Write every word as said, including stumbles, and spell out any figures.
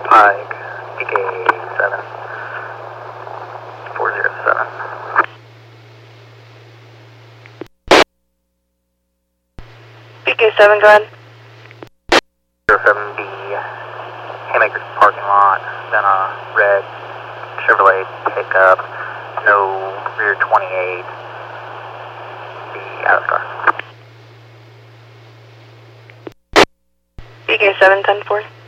Pike, P K seven, four zero seven. P K seven, go ahead. zero seven B, Haymakers parking lot, then a red Chevrolet pickup, no rear twenty-eight, be out of the car. P K seven, ten four.